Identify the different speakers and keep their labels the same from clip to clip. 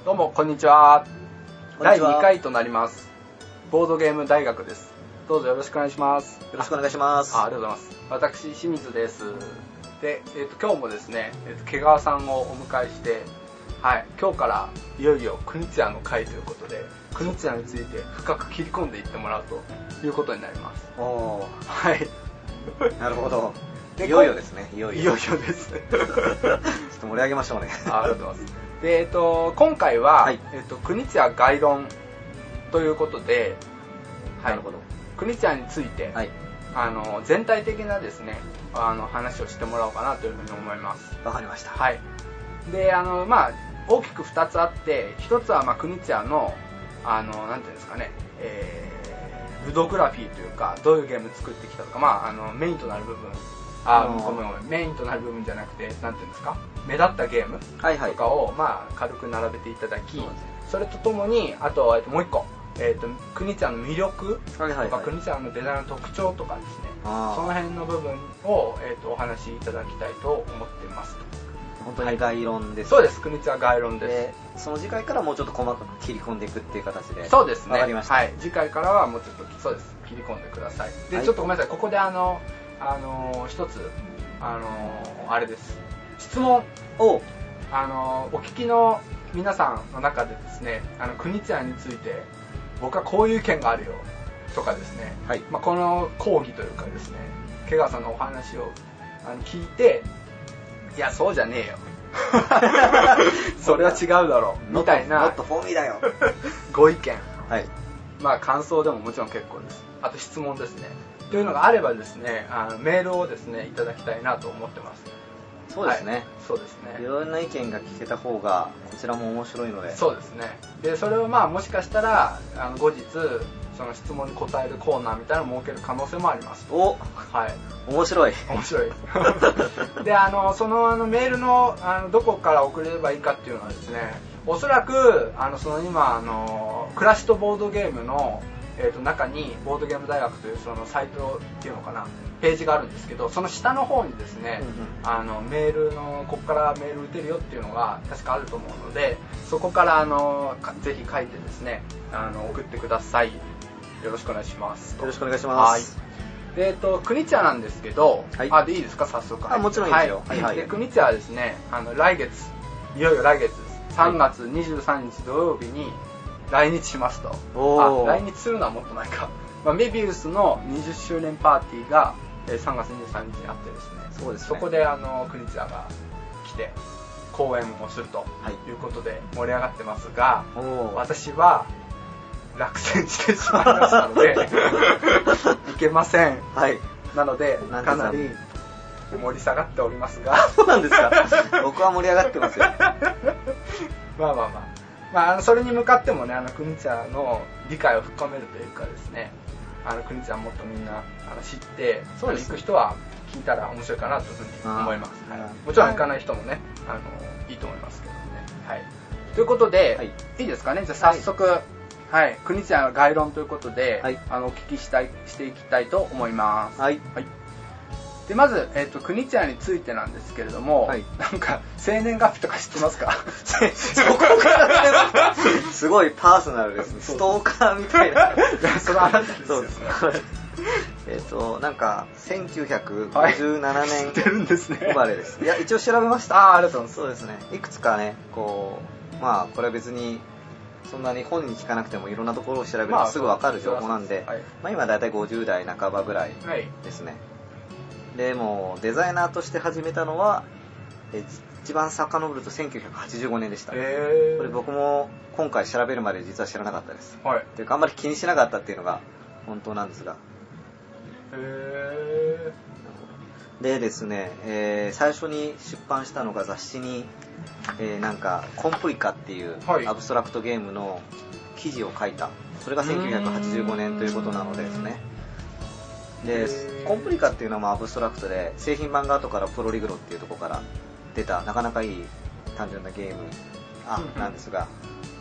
Speaker 1: どうもこんにちは。第
Speaker 2: こんにちは
Speaker 1: 2回となります。ボードゲーム大学です。どうぞよろしくお願いします。
Speaker 2: よろしくお願いします。
Speaker 1: ありがとうございます。私清水です。で、今日もですね、毛川さんをお迎えして、はい、今日からいよいよ国津屋の会ということで、国津屋について深く切り込んでいってもらうということになります。
Speaker 2: おー、
Speaker 1: はい。
Speaker 2: なるほど。
Speaker 1: で
Speaker 2: いよいよですね。いよいよ。
Speaker 1: いよいよです。
Speaker 2: ちょっと盛り上げましょうね。
Speaker 1: ありがとうございます。で、今回は、
Speaker 2: はい
Speaker 1: 国津屋概論ということで、はい、
Speaker 2: なるほど。
Speaker 1: 国津屋について、
Speaker 2: はい。
Speaker 1: 全体的なですね、話をしてもらおうかなというふうに思います。
Speaker 2: わかりました。
Speaker 1: はい。で、大きく2つあって、1つは、国津屋の、なんていうんですかね、ルドグラフィーというか、どういうゲーム作ってきたとか、メインとなる部分、ごめん、メインとなる部分じゃなくて、なんていうんですか、目立ったゲーム
Speaker 2: はいはい。
Speaker 1: とかを、軽く並べていただき、それとともに、あと、もう一個、国津屋の魅力とか、国津屋のデザインの特徴とかですね、その辺の部分を、お話しいただきたいと思っています。
Speaker 2: 本当に概論です、
Speaker 1: そうです、国津屋概論です。
Speaker 2: で、その次回からもうちょっと細かく切り込んでいくっていう形で。
Speaker 1: そうですね。
Speaker 2: わかりました。
Speaker 1: はい。次回からはもうちょっと、そうです、切り込んでください。で、
Speaker 2: はい、
Speaker 1: ちょっとごめんなさい、ここで一つ、あれです。質問を、お聞きの皆さんの中でですね、国津屋について、僕はこういう意見があるよ、とかですね、
Speaker 2: はい。
Speaker 1: この講義というかですね、毛川さんのお話を聞いて、いや、そうじゃねえよ。それは違うだろう、みたいな、
Speaker 2: もっとフォーミーだよ。
Speaker 1: ご意見。
Speaker 2: はい。
Speaker 1: 感想でももちろん結構です。あと質問ですね。というのがあればですね、メールをですね、いただきたいなと思ってます。
Speaker 2: そうですね。
Speaker 1: はい、そうですね。
Speaker 2: いろんな意見が聞けた方が、こちらも面白いので。
Speaker 1: そうですね。で、それをもしかしたら、後日、その質問に答えるコーナーみたいなのを設ける可能性もあります。
Speaker 2: お、
Speaker 1: はい。
Speaker 2: 面白い。
Speaker 1: 面白い。で、そのメールの、どこから送れればいいかっていうのはですね、おそらく、その今、暮らしとボードゲームの、中にボードゲーム大学というそのサイトっていうのかな、ページがあるんですけど、その下の方にですね、メールの、ここからメール打てるよっていうのが確かあると思うので、そこからぜひ書いてですね、送ってください。よろしくお願いします。
Speaker 2: よろしくお願いします。
Speaker 1: はい。で、国津屋なんですけど、
Speaker 2: はい、
Speaker 1: でいいですか、早速。
Speaker 2: もちろんいいですよ。
Speaker 1: はいはい。で、国津屋はですね、来月、いよいよ来月です。3月23日土曜日に来日しますと。来日するのはもっと前か。メビウスの20周年パーティーが3月23日にあってですね。
Speaker 2: そうですね。
Speaker 1: そこで国津屋が来て講演をするということで盛り上がってますが、私は落選してしまいましたのでいけません。
Speaker 2: はい。
Speaker 1: なのでかなり盛り下がっておりますが。
Speaker 2: そうなんですか。僕は盛り上がってますよ。
Speaker 1: それに向かってもね、国津屋の理解を深めるというかですね、国津屋もっとみんな知って、行く人は聞いたら面白いかなというふうに思います。はい、もちろん行かない人もね、いいと思いますけどね。はい。ということで、はい、いいですかね。じゃあ早速、はい、国津屋の概論ということで、はい、お聞きしていきたいと思います。
Speaker 2: はい。
Speaker 1: はい。でまず、国津屋についてなんですけれども、はい、なんか生年月日とか知ってますか？
Speaker 2: そこからすごいパーソナルですね。ストーカーみたいな。
Speaker 1: その話ですよね。
Speaker 2: なんか1957年
Speaker 1: 知ってるんですね。
Speaker 2: 生まれです。いや一応調べました。
Speaker 1: ありがとうございます。
Speaker 2: そうですね。いくつかね、これは別にそんなに本に聞かなくてもいろんなところを調べるとすぐ分かる情報なんで、今だいたい50代半ばぐらいですね。でもデザイナーとして始めたのは一番遡ると1985年でした。これ僕も今回調べるまで実は知らなかったです。というかあんまり気にしなかったっていうのが本当なんですが。でですね、最初に出版したのが雑誌に、なんかコンプリカっていうアブストラクトゲームの記事を書いた。それが1985年ということなのでですね。でコンプリカっていうのはアブストラクトで製品版が後からプロリグロっていうところから出たなかなかいい単純なゲームなんですが、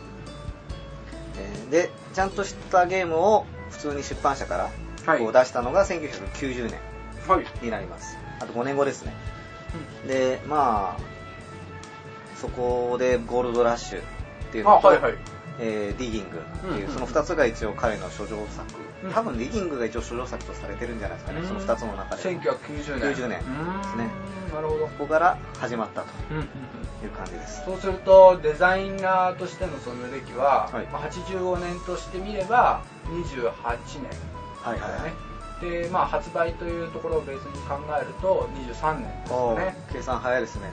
Speaker 2: でちゃんとしたゲームを普通に出版社からこう出したのが1990年になります。あと5年後ですね。でそこでゴールドラッシュっていうのと、ディギングっていう、その2つが一応彼の処女作、多分ディギングが一応処女作とされてるんじゃないですかね、その2つの中で。
Speaker 1: 1990年
Speaker 2: ですね。
Speaker 1: なるほど。
Speaker 2: ここから始まったという感じです。
Speaker 1: そうするとデザイナーとしてのその歴は、85年としてみれば28年ですね。で、発売というところを別に考えると23年ですね。
Speaker 2: 計算早いですね。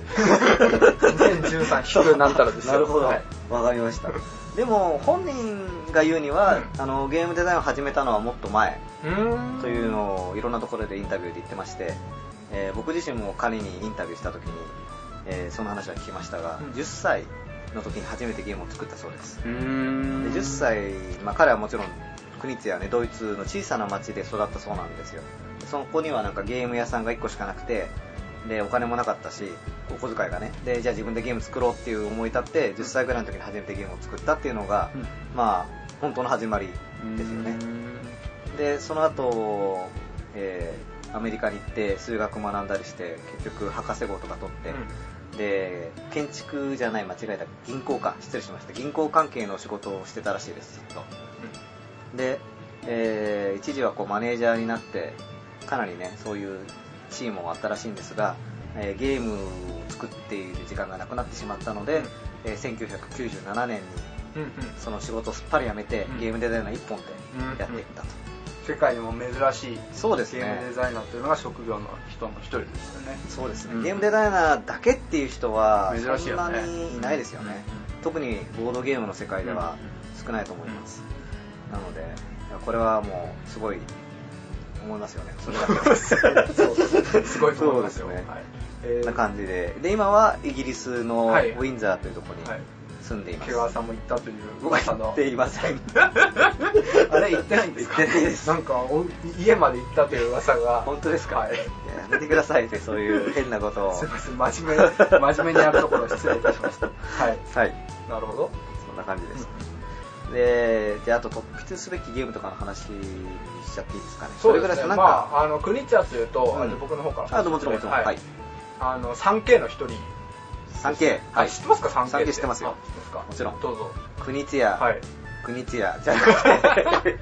Speaker 1: 2013引くなんたらですよ。
Speaker 2: なるほど、わかりました。でも本人が言うには、ゲームデザインを始めたのはもっと前というのをいろんなところでインタビューで言ってまして、僕自身も彼にインタビューした時に、その話は聞きましたが、10歳の時に初めてゲームを作ったそうです。で10歳、彼はもちろんクニツィアね、ドイツの小さな町で育ったそうなんですよ。そこにはなんかゲーム屋さんが1個しかなくて、でお金もなかったし、お小遣いがね、でじゃあ自分でゲーム作ろうっていう思い立って10歳ぐらいの時に初めてゲームを作ったっていうのが、本当の始まりですよね。でその後、アメリカに行って数学学んだりして、結局博士号とか取って、で建築じゃない、間違えた、銀行か、失礼しました、銀行関係の仕事をしてたらしいです、ずっと。で、一時はこうマネージャーになって、かなりねそういうチームもあったらしいんですが、ゲームを作っている時間がなくなってしまったので、1997年にその仕事をすっぱりやめて、ゲームデザイナー一本でやっていったと。
Speaker 1: 世界でも珍しい
Speaker 2: そうですね、
Speaker 1: ゲームデザイナーというのが職業の人の一人ですよね。
Speaker 2: そうですね、ゲームデザイナーだけっていう人はそんなにいないですよね。特にボードゲームの世界では少ないと思います。なのでこれはもうすごい思いますよね。それだけ
Speaker 1: すごいと思いますよね。
Speaker 2: な感じで、今はイギリスのウィンザーというところに住んでいます。
Speaker 1: 毛川さんも行ったという噂の。
Speaker 2: 行っていません。
Speaker 1: あれ行ってないんですか？
Speaker 2: 行ってないです。
Speaker 1: なんか家まで行ったという噂が。
Speaker 2: 本当ですか？やめてくださいね、そういう変なことを。
Speaker 1: すいません、真面目にやるところ失礼いたしました。はい。なるほど。
Speaker 2: そんな感じです。であと突筆すべきゲームとかの話しちゃっていいですかね。
Speaker 1: そうですね。クニチャというと、僕の方から。
Speaker 2: もちろん。はい。
Speaker 1: 3K の一人。
Speaker 2: 3K。
Speaker 1: はい。知ってますか 3K？
Speaker 2: 知ってますよ。もちろん。
Speaker 1: どうぞ。
Speaker 2: クニツィア。はい。クニツィアじゃなくて、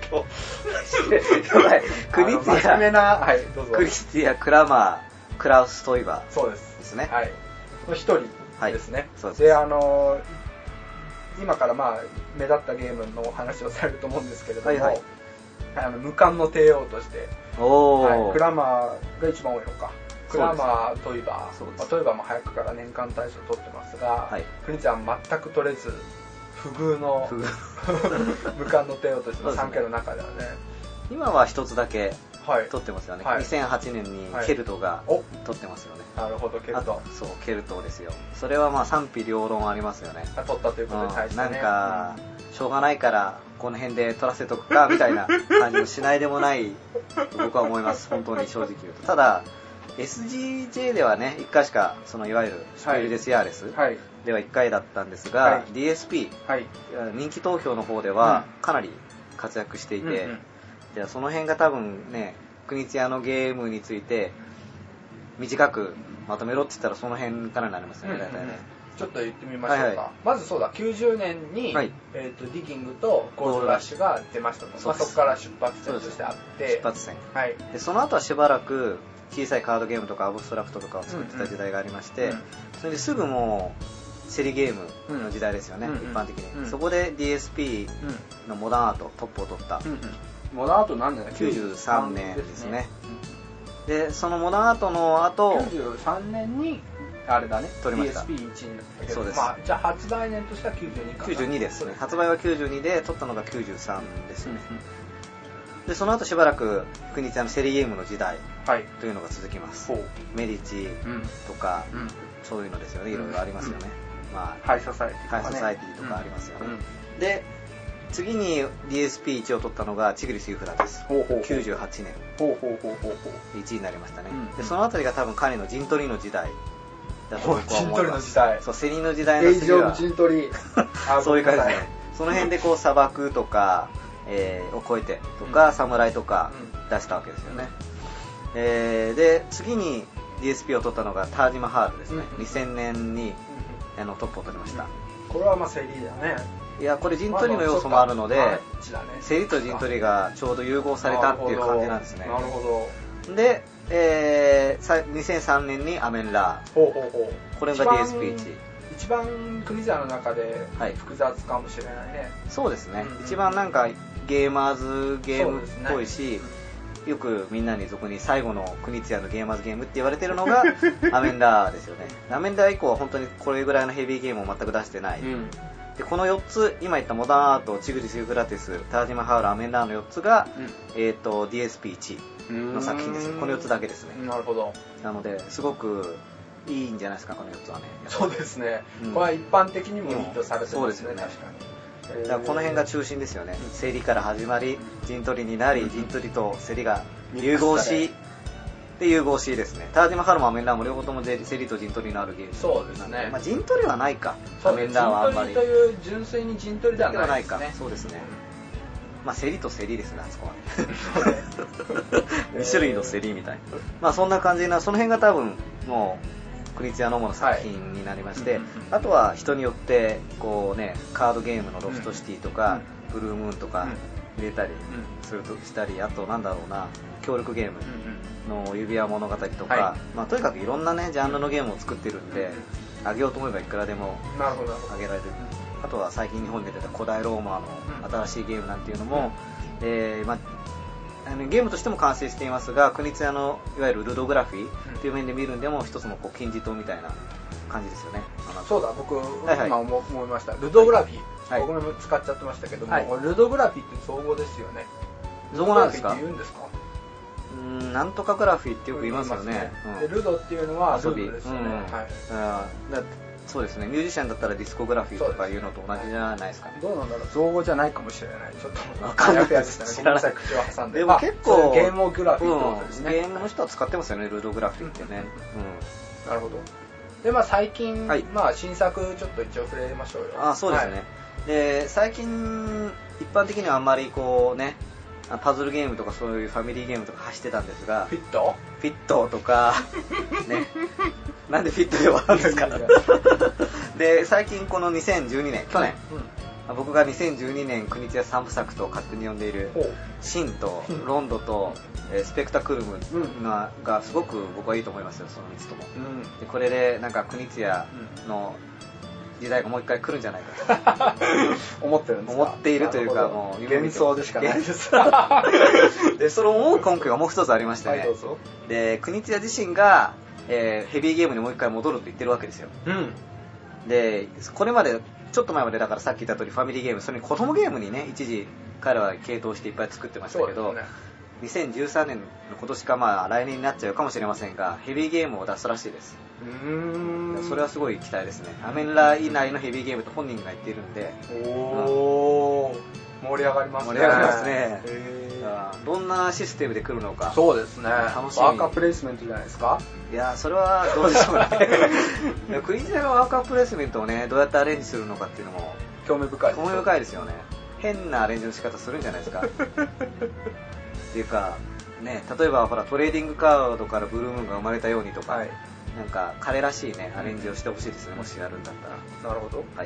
Speaker 2: クニツィア。
Speaker 1: 真面目な、はい、どうぞ。
Speaker 2: クニツィア、クラマー、クラウストイバー。
Speaker 1: そうです。
Speaker 2: ですね。
Speaker 1: はい。の一人ですね。
Speaker 2: そうです。
Speaker 1: で、今から目立ったゲームのお話をされると思うんですけれども、無冠の帝王として、クラマーが一番多いのか。クラマー、トイバー、トイバーも早くから年間大賞を取ってますが、クニツィアは全く取れず、不遇の無冠の帝王としての 3K の中ではね。
Speaker 2: 今は一つだけ取ってますよね。2008年にケルトが取ってますよね。
Speaker 1: なるほど、ケルト。
Speaker 2: そう、ケルトですよ。それは賛否両論ありますよね。
Speaker 1: 取ったということに対してね。
Speaker 2: なんか、しょうがないからこの辺で取らせとくかみたいな感じもしないでもないと僕は思います。本当に正直言うと。ただ SGJ ではね、1回しかいわゆるシュペルデスヤーレスでは1回だったんですが、DSP、人気投票の方ではかなり活躍していて、じゃあその辺が多分ね、クニツィアのゲームについて短くまとめろって言ったらその辺からになりますよね、大体ね。
Speaker 1: ちょっと言ってみましょうか。まずそうだ、90年に、ディギングとゴールドラッシュが出ましたと。そこから出発点としてあって、
Speaker 2: 出発点。でその後はしばらく小さいカードゲームとかアブストラクトとかを作ってた時代がありまして、それですぐもう競りゲームの時代ですよね、一般的に。そこで DSP のモダンアートトップを取った。
Speaker 1: モダンアート何年だっけ
Speaker 2: ？93年ですね。でそのモダンアートの後
Speaker 1: 93年にあれだね、
Speaker 2: 取りました。
Speaker 1: DSP1 になったけど、
Speaker 2: そうです。
Speaker 1: じゃあ発売年としては92かな。
Speaker 2: 92ですね。発売は92で取ったのが93ですね。でその後しばらくクニツィアのセリゲームの時代というのが続きます。メディチとか、そういうのですよね。いろいろありますよね。
Speaker 1: ハイソサエティ
Speaker 2: とかありますよね。で次に DSP1 を取ったのがチグリス・ユフラです。98年1位になりましたね。でそのあたりが多分彼の陣取りの時代だと僕は思います。
Speaker 1: 陣取りの時代。
Speaker 2: そう、競りの時代の
Speaker 1: 次は陣取り。
Speaker 2: そういう感じですね。その辺で砂漠とか、を越えてとか、侍とか出したわけですよね。で次に DSP を取ったのがタージマハールですね。2000年にトップを取りました。
Speaker 1: これはまあ競りだね。
Speaker 2: いや、これ陣取りの要素もあるので、競りと陣取りがちょうど融合されたっていう感じなんですね。
Speaker 1: なるほど。
Speaker 2: で、2003年にアメンラー。これが DSP1。
Speaker 1: 一番国沢の中で複雑かもしれないね。
Speaker 2: そうですね。一番なんかゲーマーズゲームっぽいし、よくみんなに俗に最後の国津屋のゲーマーズゲームって言われてるのがアメンダーですよね。アメンダー以降は本当にこれぐらいのヘビーゲームを全く出してない。でこの4つ、今言ったモダンアート、チグリス・ユークラティス、タージマハウル、アメンダーの4つが、DSP1 の作品です。この4つだけですね。
Speaker 1: なるほど。
Speaker 2: なので、すごくいいんじゃないですか、この4つはね。
Speaker 1: そうですね。これは一般的にもいいとされてますね、確かに。
Speaker 2: だからこの辺が中心ですよね。競りから始まり、陣取りになり、陣取りと競りが融合し、で融合しですね。タージマハルもアメンダーも両方とも競りと陣取りのあるゲーム。
Speaker 1: そうですね。
Speaker 2: まあ陣取りはないか。アメンダーはあんまり。
Speaker 1: 陣取りという純粋に陣取りではないですね。
Speaker 2: そうですね。まあ競りと競りですね、あそこはね。2種類の競りみたいな。まあそんな感じな、その辺が多分もう国津屋の主な作品になりまして、あとは人によってこうね、カードゲームのロフトシティとか、ブルームーンとか入れたりするとしたり、あとなんだろうな、協力ゲームの指輪物語とか、まあとにかくいろんなねジャンルのゲームを作ってるんで、あげようと思えばいくらでもあげられる。あとは最近日本で出た古代ローマの新しいゲームなんていうのも、まあゲームとしても完成していますが、国津屋のいわゆるルドグラフィーという面で見るんでも一つのこう金字塔みたいな感じですよね。
Speaker 1: そうだ、僕、今思いました。ルドグラフィー、僕も使っちゃってましたけども、ルドグラフィーって造語ですよね。
Speaker 2: 造語なんですか？
Speaker 1: ルドグラフィーって言うんですか？
Speaker 2: なんとかグラフィーってよく言いますよね。
Speaker 1: でルドっていうのは遊びですよね。
Speaker 2: そうですね。ミュージシャンだったらディスコグラフィーとかいうのと同じじゃないですかね。
Speaker 1: どうなんだろう、造語じゃないかもしれない。ちょっと分かんないですね。ごめんなさい、口を挟んで。
Speaker 2: でも結構
Speaker 1: ゲームグラフィーってことですね。
Speaker 2: ゲームの人は使ってますよね、ルドグラフィーってね。
Speaker 1: なるほど。で、まあ最近、まあ新作ちょっと一応触れましょうよ。
Speaker 2: そうですね。で、最近一般的にはあんまりこうね、パズルゲームとかそういうファミリーゲームとか走ってたんですが、
Speaker 1: フィット
Speaker 2: とかね、なんでフィットで笑うんですか？で、最近この2012年、去年、僕が2012年国津屋3部作と勝手に呼んでいるシンとロンドとスペクタクルムがすごく僕はいいと思いますよ、その3つとも。でこれでなんか国津屋の時代がもう一回来るんじゃないかと
Speaker 1: 思ってるんですか？
Speaker 2: 思っているというか、もう
Speaker 1: 幻想でしかないです。
Speaker 2: でそれを思う根拠がもう一つありましてね、で国津屋自身が、ヘビーゲームにもう一回戻ると言ってるわけですよ。でこれまでちょっと前までだからさっき言った通りファミリーゲーム、それに子供ゲームにね一時彼は傾倒していっぱい作ってましたけど、2013年の今年かまあ来年になっちゃうかもしれませんが、ヘビーゲームを出すらしいです。それはすごい期待ですね。アメンラ以内のヘビーゲームと本人が言っているんで、
Speaker 1: 盛り上がりますね。
Speaker 2: 盛り上がりますね。どんなシステムで来るのか。
Speaker 1: そうですね。楽しみ。ワーカープレイスメントじゃないですか？
Speaker 2: いや、それはどうでしょうね。国津屋がワーカープレイスメントをね、どうやってアレンジするのかっていうのも
Speaker 1: 興味深いです。
Speaker 2: 興味深いですよね。変なアレンジの仕方するんじゃないですか。っていうかね、例えばほらトレーディングカードからブルームーンが生まれたようにとか、なんか彼らしいねアレンジをしてほしいですね、もしやるんだったら。
Speaker 1: なるほど。
Speaker 2: はい。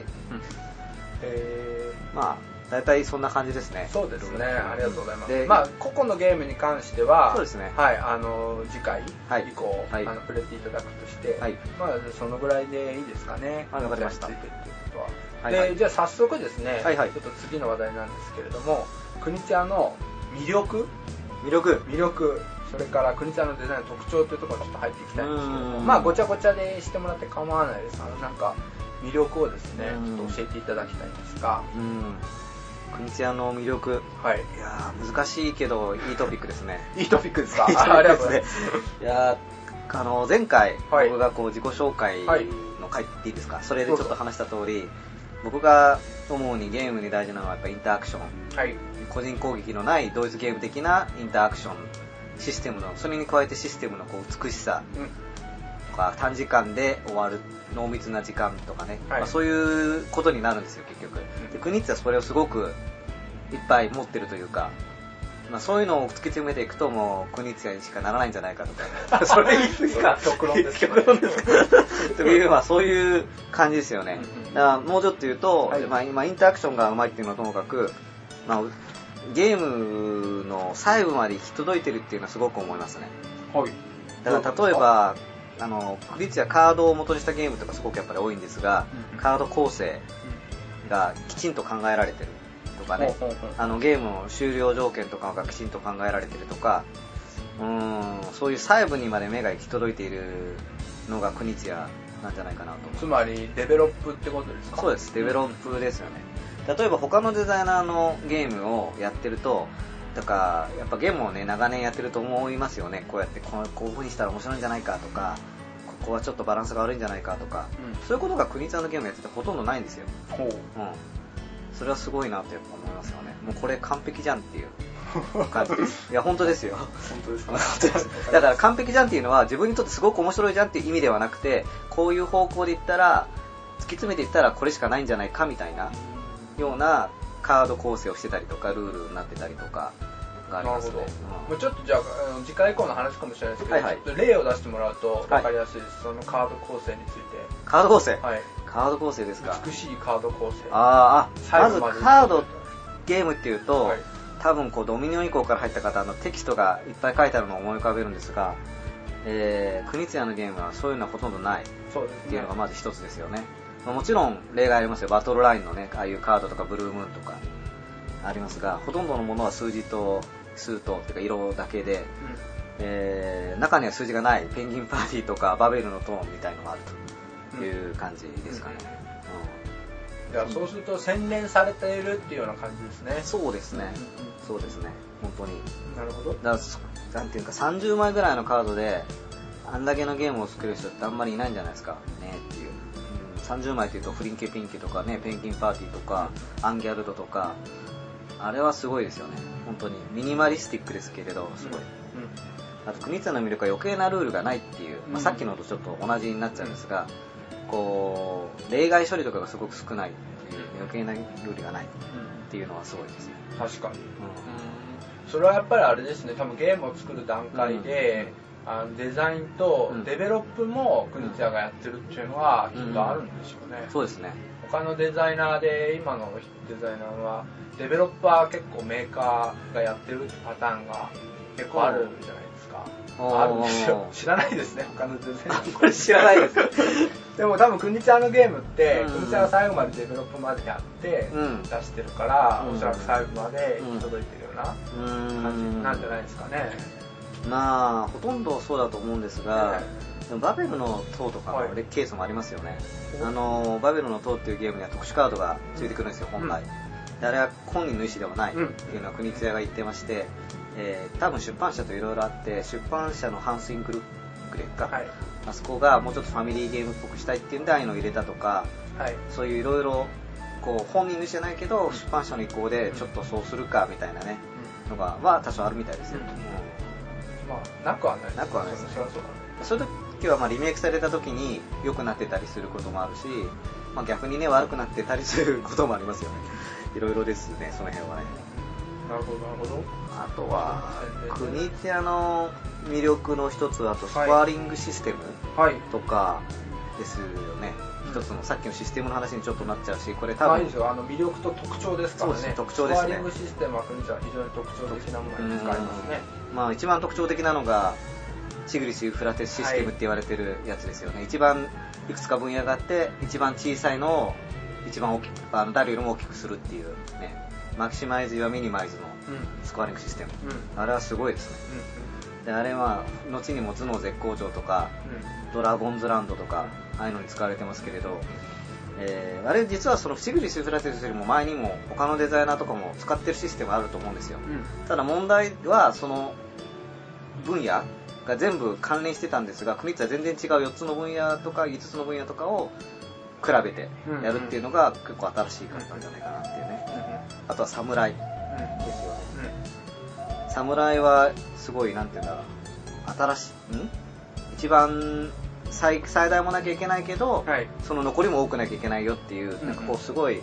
Speaker 2: まあ大体そんな感じですね。
Speaker 1: そうですね。ありがとうございます。まあ個々のゲームに関しては、
Speaker 2: そうですね。
Speaker 1: はい、次回以降触れていただくとして、まあそのぐらいでいいですかね。
Speaker 2: わかりました。
Speaker 1: で、じゃあ早速ですね、ちょっと次の話題なんですけれども、国津屋の魅力、それから国津屋のデザインの特徴というところにちょっと入っていきたいんですけども、まあごちゃごちゃでしてもらって構わないです。なんか魅力をですね、ちょっと教えていただきたいんですが。
Speaker 2: 国津屋の魅力、いや難しいけどいいトピックですね。
Speaker 1: いいトピックですか？ありがとうございます。
Speaker 2: いや前回、僕がこう自己紹介の回っていいですか？それでちょっと話した通り、僕が思うにゲームに大事なのはやっぱインタラクション、個人攻撃のない同一ゲーム的なインタラクション、システムのそれに加えてシステムのこう美しさとか、短時間で終わる濃密な時間とかね、そういうことになるんですよ結局。で国津はそれをすごくいっぱい持ってるというか、 まあ、そういうのを突き詰めていくともう国津屋にしかならないんじゃないかとかそれ言い過ぎか
Speaker 1: 極論です
Speaker 2: 極論ですかという、まあ、そういう感じですよね。だからもうちょっと言うと、はい、まあ、今インタラクションがうまいっていうのはともかく、まあ、ゲームの細部まで行き届いてるっていうのはすごく思いますね。
Speaker 1: はい。
Speaker 2: だから例えば国津屋カードを元にしたゲームとかすごくやっぱり多いんですが、カード構成がきちんと考えられてるとかね、ゲームの終了条件とかがきちんと考えられてるとか、そういう細部にまで目が行き届いているのが国津屋なんじゃないかなと。
Speaker 1: つまりデベロップってことですか？
Speaker 2: そうです、デベロップですよね。例えば他のデザイナーのゲームをやってると、だからやっぱゲームをね長年やってると思いますよね。こうやってこういう風にしたら面白いんじゃないかとか、ここはちょっとバランスが悪いんじゃないかとか、そういうことが国津屋のゲームやっててほとんどないんですよ。それはすごいなってやっぱ思いますよね。もうこれ完璧じゃんっていう感じです。いや本当ですよ。
Speaker 1: 本当ですか？
Speaker 2: だから完璧じゃんっていうのは自分にとってすごく面白いじゃんっていう意味ではなくて、こういう方向でいったら突き詰めていったらこれしかないんじゃないかみたいなようなカード構成をしてたりとかルールになってたりとかがありますね。
Speaker 1: もうちょっとじゃあ次回以降の話かもしれないですけど、ちょっと例を出してもらうと分かりやすいです。そのカード構成について。
Speaker 2: カード構成、
Speaker 1: はい、
Speaker 2: カード構成ですか？
Speaker 1: 美しいカード構成。
Speaker 2: まずカードゲームっていうと、はい、多分こうドミニオン以降から入った方テキストがいっぱい書いてあるのを思い浮かべるんですが、国津屋のゲームはそういうのはほとんどないっていうのがまず一つですよね。もちろん例外ありますよ。バトルラインのね、ああいうカードとかブルームーンとかありますが、ほとんどのものは数字と数とっていうか色だけで、中には数字がないペンギンパーティーとかバベルのトーンみたいのがあるという感じですかね。
Speaker 1: じゃあそうすると洗練されているっていうような感じですね。
Speaker 2: そうですね、そうですね、本当に。
Speaker 1: なるほど。
Speaker 2: だからなんていうか30枚ぐらいのカードであんだけのゲームを作る人ってあんまりいないんじゃないですかねっていう。30枚というとフリンケピンケとかね、ペンギンパーティーとかアンギャルドとか、あれはすごいですよね。本当にミニマリスティックですけれどすごい。あと国津屋の魅力は余計なルールがないっていう、さっきのとちょっと同じになっちゃうんですが、こう例外処理とかがすごく少ないっていう、余計なルールがないっていうのはすごいですね。
Speaker 1: 確かに、それはやっぱりあれですね。多分ゲームを作る段階で、デザインとデベロップも国津屋がやってるっていうのはきっとあるんでしょうね。
Speaker 2: そうですね。
Speaker 1: 他のデザイナーで今のデザイナーはデベロッパー結構メーカーがやってるパターンが結構あるんじゃないですか。あるんですよ。知らないですね、他のデザイナー。
Speaker 2: これ知らないです。
Speaker 1: でも多分国津屋のゲームって国津屋が最後までデベロップまでやって出してるから、おそらく最後まで届いてるような感じなんじゃないですかね。
Speaker 2: まあほとんどそうだと思うんですが、バベルの塔とかのケースもありますよね。バベルの塔っていうゲームには特殊カードがついてくるんですよ、本来。であれは本人の意思ではないっていうのは国津屋が言ってまして、多分出版社といろいろあって、出版社のハンス・イングレッか、あそこがもうちょっとファミリーゲームっぽくしたいっていうんでああいうのを入れたとか、そういういろいろ本人の意思じゃないけど出版社の意向でちょっとそうするかみたいなねのがは多少あるみたいですよ。
Speaker 1: まあなくはない。
Speaker 2: なくはないですね。そういう時はリメイクされた時に良くなってたりすることもあるし、逆にね悪くなってたりすることもありますよね。いろいろですね、その辺はね。
Speaker 1: なるほどなるほど。
Speaker 2: あとは国津屋の魅力の一つはスコアリングシステムとかですよね。一つのさっきのシステムの話にちょっとなっちゃうし、これ多分
Speaker 1: いいですよ。魅力と特徴ですからね。
Speaker 2: そうです、特徴ですね。
Speaker 1: スコアリングシステムは国津屋非常に特徴的なものに使いますね。
Speaker 2: 一番特徴的なのがチグリス・ユーフラテスシステムって言われてるやつですよね。一番いくつか分野があって一番小さいのを一番大きく誰よりも大きくするっていうね、マキシマイズやミニマイズのスコアリングシステム、あれはすごいですね。であれは後にも頭脳絶好調とか、ドラゴンズランドとかああいうのに使われてますけれど、あれ実はそのチグリス・ユーフラテスよりも前にも他のデザイナーとかも使ってるシステムあると思うんですよ。ただ問題はその分野が全部関連してたんですが、国津は全然違う4つの分野とか5つの分野とかを比べてやるっていうのが結構新しい感じなんじゃないかなっていうね。あとは侍ですよね。侍はすごいなんていうんだろう、新しい一番最大もなきゃいけないけど、その残りも多くなきゃいけないよっていう、なんかこうすごい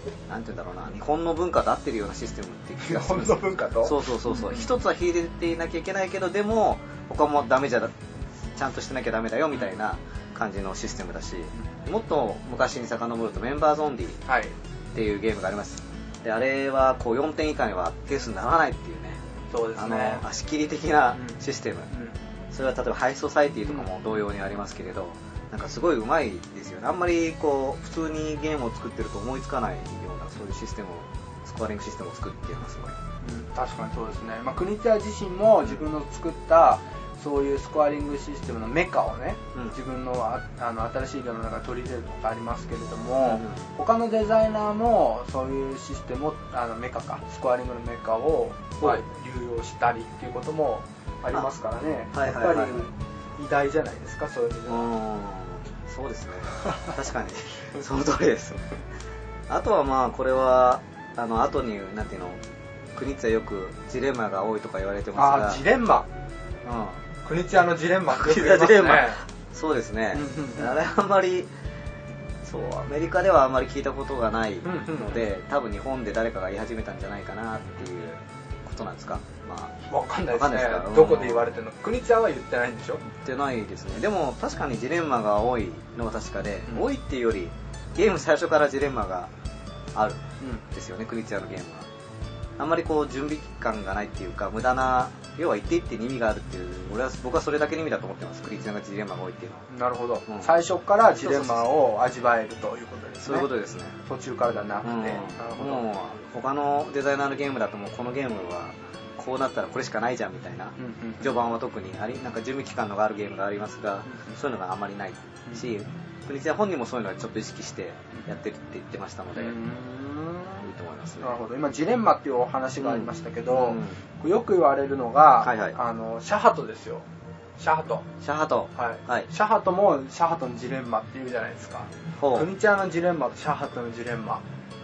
Speaker 2: なんて言うんだろうな、日本の文化と合ってるようなシステムって気がするんです。
Speaker 1: 日本の文化と、
Speaker 2: そう、一つは秀でていなきゃいけないけど、でも他もダメじゃちゃんとしてなきゃダメだよみたいな感じのシステムだし、もっと昔に遡るとメンバーズオンリーっていうゲームがあります。であれはこう4点以下には点数にならないっていうね、
Speaker 1: そうですね、
Speaker 2: 足切り的なシステム、それは例えばハイソサイティとかも同様にありますけれど、なんかすごいうまいですよね。あんまりこう普通にゲームを作ってると思いつかないような、そういうシステムを、スコアリングシステムを作っているのがすごい、
Speaker 1: 確かにそうですね。国津屋自身も自分の作ったそういうスコアリングシステムのメカをね、自分の新しいゲームの中に取り入れるとかありますけれども、他のデザイナーもそういうシステムをスコアリングのメカを、流用したりっていうこともありますからね。やっぱり偉大じゃないですか、そういう意味では。
Speaker 2: そうですね、確かにその通りです。あとはまあこれは後になんていうの、国津屋よくジレンマが多いとか言われてますが、
Speaker 1: ジレンマ、国津屋のジレンマってよく言いますね。
Speaker 2: そうですね。あれあんまりアメリカではあんまり聞いたことがないので、多分日本で誰かが言い始めたんじゃないかなっていうことなんですか。
Speaker 1: わかんないですね。どこで言われてるの？国津屋は言ってないんでしょ？
Speaker 2: 言ってないですね。でも確かにジレンマが多いのは確かで、多いっていうよりゲーム最初からジレンマがあるんですよね、国津屋のゲームは。あんまりこう準備期間がないっていうか、無駄な、要は一手一手に意味があるっていう、僕はそれだけの意味だと思ってます。国津屋がジレンマが多いっていうのは。
Speaker 1: なるほど、最初からジレンマを味わえるということですね。
Speaker 2: そういうことですね。
Speaker 1: 途中からではなくて、なるほど。
Speaker 2: もう他のデザイナーのゲームだともうこのゲームはこうなったらこれしかないじゃんみたいな、序盤は特になんか準備期間のがあるゲームがありますが、そういうのがあまりないし、国津屋本人もそういうのはちょっと意識してやってるって言ってましたので、いいと思いますね。
Speaker 1: なるほど。今ジレンマっていうお話がありましたけど、よく言われるのが、シャハトですよ。シャハト、
Speaker 2: シャハト
Speaker 1: もシャハトのジレンマっていうじゃないですか。国津屋のジレンマとシャハトのジレンマ、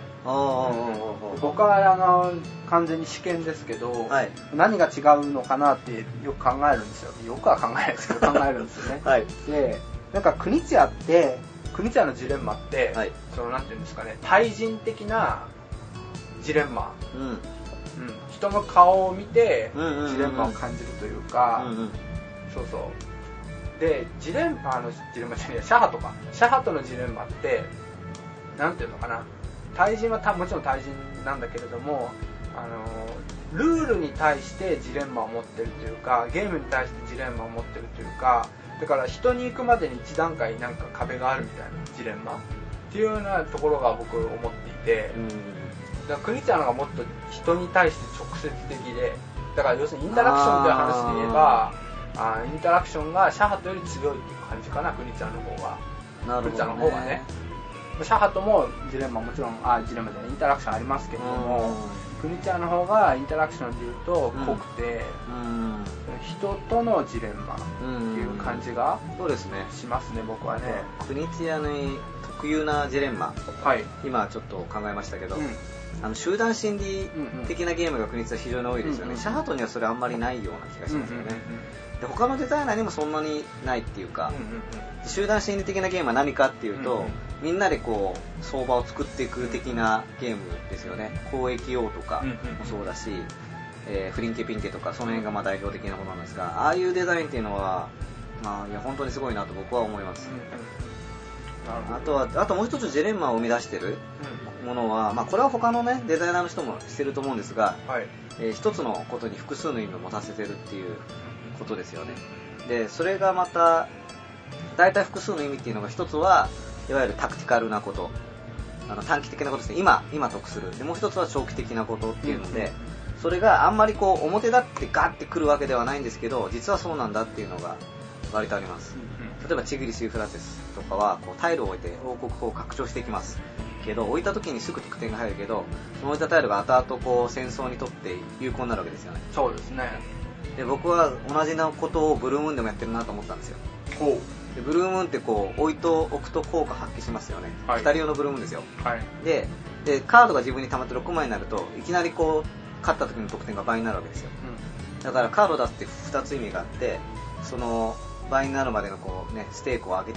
Speaker 1: 僕は完全に試験ですけど、何が違うのかなってよく考えるんですよ。よくは考えないですけど考えるんですよね。で、なんか国津屋のジレンマって、なんていうんですかね、対人的なジレンマ、人の顔を見てジレンマを感じるというか、でシャハトのジレンマってなんていうのかな、対人はもちろん対人なんだけれども、ルールに対してジレンマを持ってるというか、ゲームに対してジレンマを持ってるというか、だから人に行くまでに一段階なんか壁があるみたいなジレンマっていうようなところが僕思っていて、だから国津屋のがもっと人に対して直接的で、だから要するにインタラクションという話で言えば、インタラクションがシャハトより強いっていう感じかな、国津屋の方が。国津屋の方がね、シャハトもジレンマもちろんジレンマじゃない、インタラクションありますけれども、国津屋の方がインタラクションで言うと濃くて、人とのジレンマっていう感じがしますね、僕はね。
Speaker 2: 国津屋の特有なジレンマ、今ちょっと考えましたけど、集団心理的なゲームが国津屋非常に多いですよね。シャハトにはそれあんまりないような気がしますよね。で他のデザイナーにもそんなにないっていうか、集団心理的なゲームは何かっていうと、みんなでこう相場を作っていく的なゲームですよね。交易王とかもそうだし、フリンケピンケとかその辺がまあ代表的なものなんですが、ああいうデザインっていうのは、いや本当にすごいなと僕は思います。あともう一つジレンマを生み出してるものは、これは他のねデザイナーの人もしてると思うんですが、一つのことに複数の意味を持たせてるっていうことですよね。でそれがまた大体複数の意味っていうのが、一つはいわゆるタクティカルなこと、短期的なことですね、今得する。でもう一つは長期的なことっていうので、それがあんまりこう表立ってガッてくるわけではないんですけど、実はそうなんだっていうのが割とあります。例えばチグリス・ユーフラテスとかはこうタイルを置いて王国を拡張していきますけど、置いた時にすぐ得点が入るけど、その置いたタイルが後々こう戦争にとって有効になるわけですよね。
Speaker 1: そうですね。
Speaker 2: で僕は同じなことをブルームーンでもやってるなと思ったんですよ。でブルームーンってこう置いと置くと効果発揮しますよね。2人用のブルームーンですよ。でカードが自分に溜まって6枚になると、いきなりこう勝った時の得点が倍になるわけですよ。だからカード出すって2つ意味があって、その倍になるまでのこう、ね、ステークを上げていく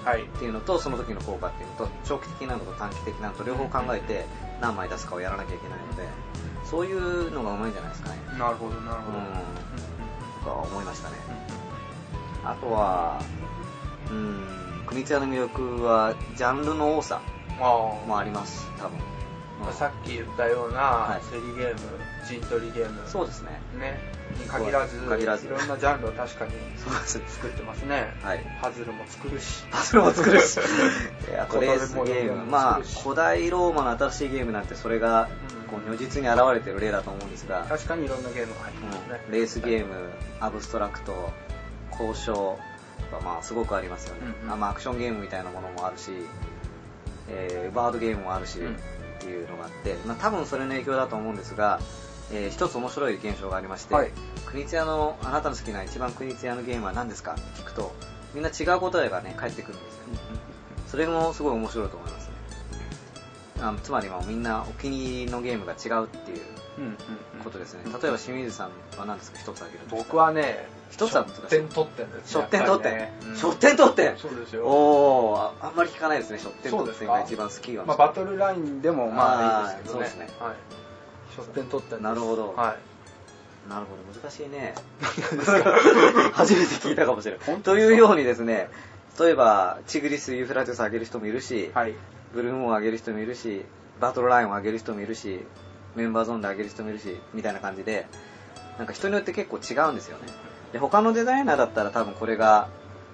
Speaker 2: っていうのと、その時の効果っていうのと、長期的なのと短期的なのと両方考えて何枚出すかをやらなきゃいけないので、そういうのがうまいんじゃないですかね。
Speaker 1: なるほどなるほど、
Speaker 2: とは思いましたね。あとは国津屋の魅力はジャンルの多さもあります、多分。
Speaker 1: さっき言ったような競りゲーム、陣取りゲーム、
Speaker 2: そうですね。
Speaker 1: に限らずいろんなジャンルを確かに作ってますね。パズルも作るし。
Speaker 2: あとレースゲーム、古代ローマの新しいゲームなんてそれが如実に現れてる例だと思うんですが、
Speaker 1: 確かにいろんなゲームが入ってますね。
Speaker 2: レースゲーム、アブストラクト、交渉はすごくありますよね。アクションゲームみたいなものもあるし、バードゲームもあるし、っていうのがあって、多分それの影響だと思うんですが、一つ面白い現象がありまして、国津屋のあなたの好きな一番国津屋のゲームは何ですかって聞くと、みんな違う答えがね返ってくるんですよ。それもすごい面白いと思いますね。つまりみんなお気に入りのゲームが違うっていうことですね。例えば清水さんは何ですか、一つ挙げると。
Speaker 1: 僕はね、
Speaker 2: 一つは
Speaker 1: ショッテン取ってんです。
Speaker 2: ショッテン取ってん。ショッテン取ってん。
Speaker 1: そうですよ。
Speaker 2: あんまり聞かないですね、ショッテン取ってんが一番好きが。
Speaker 1: バトルラインでもいいですけどね。
Speaker 2: そうですね。
Speaker 1: ショッテン取ってん。
Speaker 2: なるほど。
Speaker 1: はい。
Speaker 2: なるほど、難しいね。初めて聞いたかもしれない。というようにですね、例えばチグリス、ユーフラティスを上げる人もいるし、ブルームを上げる人もいるし、バトルラインを上げる人もいるし、メンバーゾーンで上げる人もいるし、みたいな感じで、人によって結構違うんですよね。で、他のデザイナーだったら多分これが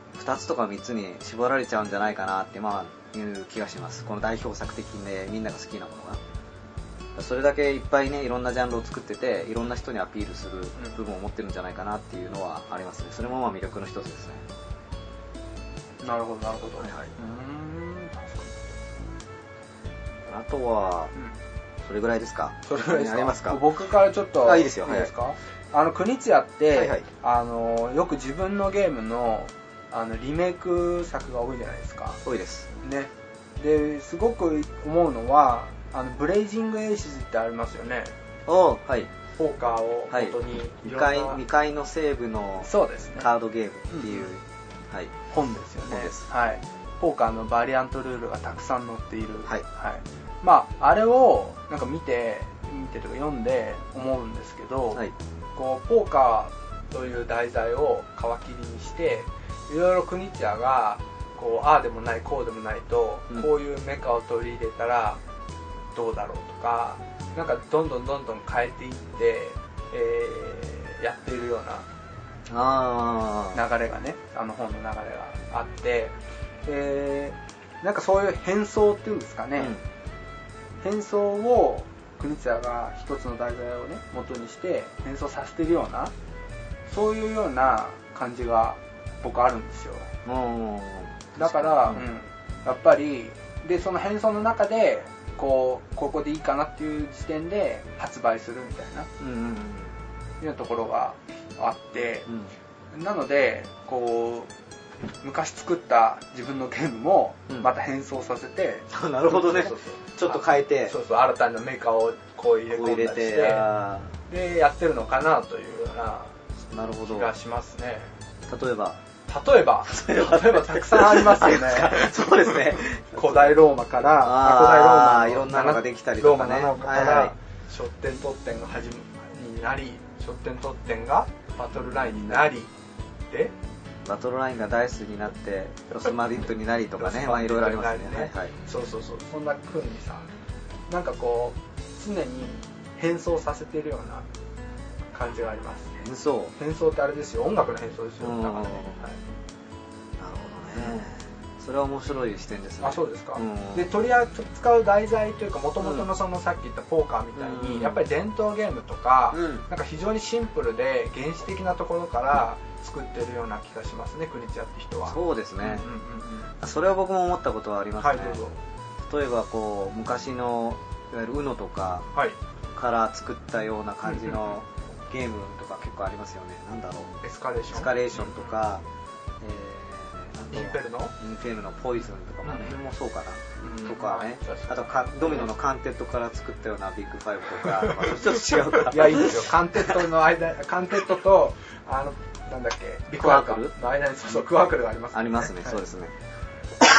Speaker 2: 2つとか3つに絞られちゃうんじゃないかなっていう気がします。この代表作的でみんなが好きなものが。それだけいっぱいね、いろんなジャンルを作ってて、いろんな人にアピールする部分を持ってるんじゃないかなっていうのはありますね。それも魅力の一つですね。
Speaker 1: なるほどなるほど。
Speaker 2: あとは、それぐらいですか。
Speaker 1: それぐらいですか。
Speaker 2: ありますか。
Speaker 1: 僕からちょっと
Speaker 2: いいですよ。
Speaker 1: いいですか。国津屋って、よく自分のゲームのリメイク作が多いじゃないですか。
Speaker 2: 多いです
Speaker 1: ね。ですごく思うのはブレイジングエイシズってありますよね。
Speaker 2: ポー
Speaker 1: カーを元に
Speaker 2: 未開のセーブのカードゲームっていう
Speaker 1: 本ですよね。ポーカーのバリアントルールがたくさん載っている。あれを見てとか読んで思うんですけど、こうポーカーという題材を皮切りにしていろいろ国津屋がこうああでもないこうでもないと、こういうメカを取り入れたらどうだろうとか、どんどん変えていって、やっているような流れがね、本の流れがあって、そういう変装っていうんですかね、変装を国津屋が一つの題材をね元にして変装させてるような、そういうような感じが僕あるんですよ。だから、やっぱりでその変装の中でここでいいかなっていう時点で発売するみたいな、いうところがあって、なのでこう昔作った自分のゲームもまた変装させて、
Speaker 2: なるほどね、ちょっと変えて、
Speaker 1: 新たなメーカーをこう入れ込んだりしてでやってるのかなというような気がしますね。
Speaker 2: 例えば
Speaker 1: たくさんありますよね。
Speaker 2: そうですね。
Speaker 1: 古代ローマから
Speaker 2: いろんなのができたりとかね。
Speaker 1: ローマ7日からショッテントッテンがになり、ショッテントッテンがバトルラインになりで。
Speaker 2: バトルラインがダイスになってロスマリットになりとかね、いろいろありますね。
Speaker 1: そうそんな風にさ、こう常に変装させてるような感じがあります。変装ってあれですよ、音楽の変装ですよ。なるほどね。
Speaker 2: それは面白い視点ですね。
Speaker 1: そうですか。で取り扱う題材というか元々のそのさっき言ったポーカーみたいに、やっぱり伝統ゲームとか、非常にシンプルで原始的なところから作ってるような気がしますね、国津屋って人は。
Speaker 2: そうですね。それは僕も思ったことはありますね。例えばこう昔のいわゆる UNO とかから作ったような感じのゲームとか結構ありますよね。なんだろう。エスカレーションとか、インフェルノポイズンとかも、もそうかな、とかね。あとドミノのカンテットから作ったようなビッグファイブとか、ちょっと違うから。
Speaker 1: いや、いいですよ。カンテットとなんだっけ、クワークルの間にクワークルがありますね。
Speaker 2: ありますね、そうですね。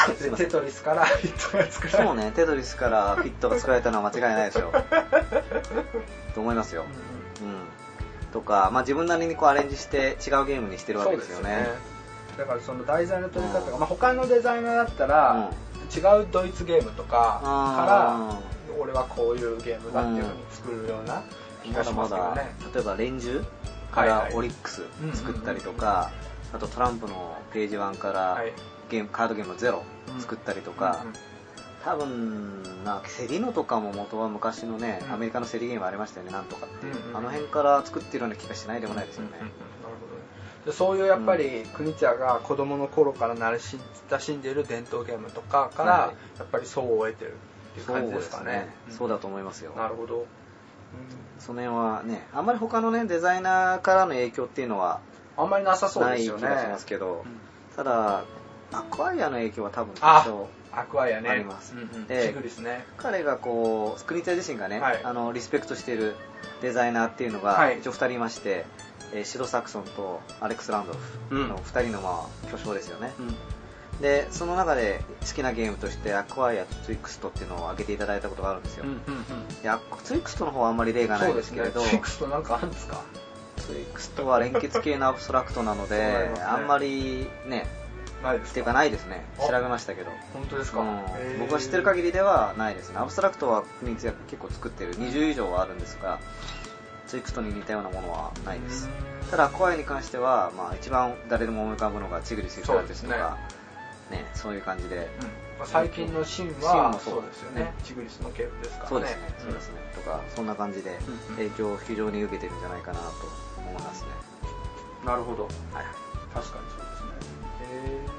Speaker 1: テトリスからフィットが作られた。
Speaker 2: そうね、テトリスからフィットが作られたのは間違いないですよと思いますよ、とか、自分なりにこうアレンジして違うゲームにしてるわけですよね。
Speaker 1: だからその題材の取り方が、他のデザイナーだったら、違うドイツゲームとかから俺はこういうゲームだっていう風に作るような気がしますけどね。
Speaker 2: 例えばレンジュからオリックス作ったりとか、あとトランプのページ1からカードゲームのゼロ作ったりとか、多分セリノとかも元は昔のね、アメリカのセリゲームありましたよね、なんとかっていう、あの辺から作ってるような気がしないでもないですよね。
Speaker 1: そういうやっぱりクニチャが子供の頃から慣れ親しんでいる伝統ゲームとかからやっぱり層を得てるっていう感じですかね。
Speaker 2: そうだと思いますよ。
Speaker 1: なるほど。
Speaker 2: その辺はね、あんまり他のねデザイナーからの影響っていうのは
Speaker 1: あんまりなさそうですよね。
Speaker 2: ない気がしますけど、ただアクアイアの影響は多分多少
Speaker 1: アクアイアね
Speaker 2: あります。
Speaker 1: で、
Speaker 2: 彼がこうクニチャ自身がね、リスペクトしているデザイナーっていうのが一応2人いまして。シド・サクソンとアレックス・ランドルフの2人の巨匠ですよね、でその中で好きなゲームとしてアクアイアとツイクストっていうのを挙げていただいたことがあるんですよ、ツイクストの方はあんまり例がないんですけれど、
Speaker 1: ツイクストなんかあるんですか？
Speaker 2: ツイクストは連結系のアブストラクトなのであんまりねっていうかないですね。調べましたけど。
Speaker 1: 本当ですか？
Speaker 2: 僕が知ってる限りではないですね。アブストラクトはクニチャ結構作ってる20以上はあるんですが、ツイクストに似たようなものはないです。ただアクアイに関しては、一番誰でも思い浮かぶのがチグリス・イフラティスとか、そういう感じで、
Speaker 1: 最近のシンはそうですよね。チグリスの系譜ですからね。
Speaker 2: そうですね。とかそんな感じで影響を非常に受けてるんじゃないかなと思いますね。
Speaker 1: なるほど。確かにそうですね。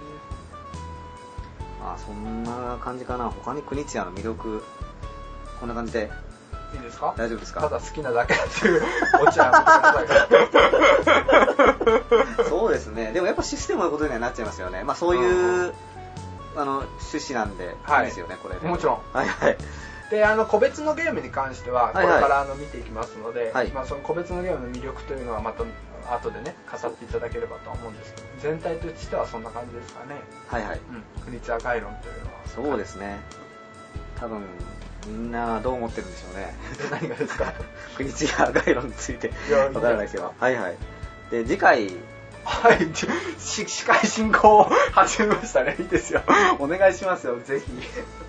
Speaker 2: そんな感じかな。他にクニチャの魅力こんな感じで。
Speaker 1: いいですか？
Speaker 2: 大丈夫ですか？
Speaker 1: ただ好きなだけっていうオチはやめてください。
Speaker 2: そうですね。でもやっぱシステムのことにはなっちゃいますよね。そういう趣旨なんでいいですよね、これ。
Speaker 1: もちろん。で個別のゲームに関してはこれから見ていきますので、その個別のゲームの魅力というのはまた後でね語っていただければと思うんですけど、全体としてはそんな感じですかね。クニチャ概論というのは。
Speaker 2: そうですね。多分みんなどう思ってるんでしょうね。
Speaker 1: 何がですか？
Speaker 2: クニチャ概論についてわからないですけど。で次回
Speaker 1: 司会進行を始めましたね。いいですよ。お願いしますよ、ぜひ。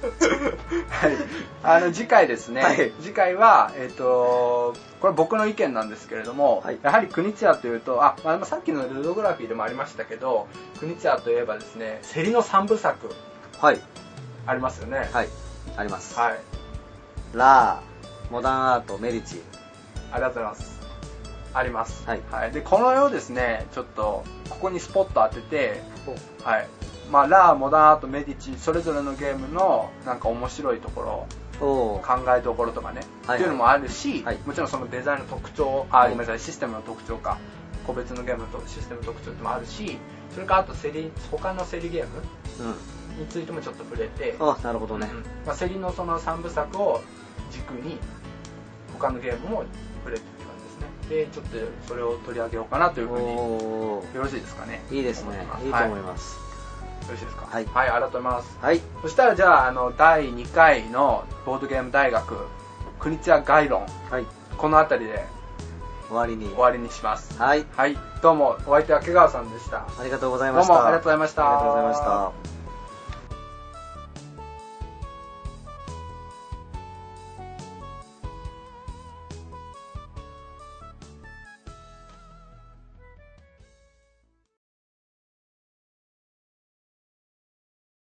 Speaker 1: 次回ですね。次回はこれ僕の意見なんですけれども、やはりクニチャというとさっきのルドグラフィーでもありましたけど、クニチャといえばですね、セリの3部作ありますよね。
Speaker 2: あります。ラー、モダンアート、メディチ。
Speaker 1: ありがとうございます。あります。でこの絵をですね、ちょっとここにスポット当てて、ラー、モダンアート、メディチそれぞれのゲームのなんか面白いところ、考えどころとかね、っていうのもあるし、もちろんそのデザインの特徴、ごめんなさい、システムの特徴か、個別のゲームのシステムの特徴ってもあるし、それからあと他のセリゲームについてもちょっと触れて、
Speaker 2: なるほどね。
Speaker 1: セリのその3部作を軸に他のゲームも触れてって感じですね。でちょっとそれを取り上げようかなというふうに。よろしいですかね？
Speaker 2: いいですね。いいと思います。
Speaker 1: よろしいですか？ありがとうございます。そしたらじゃあ第2回のボードゲーム大学クニチャ概論、この辺りで終わりにします。どうもお相手は毛川さんでした。
Speaker 2: ありがとうございました。
Speaker 1: どうもありがとうございました。
Speaker 2: ありがとうございました。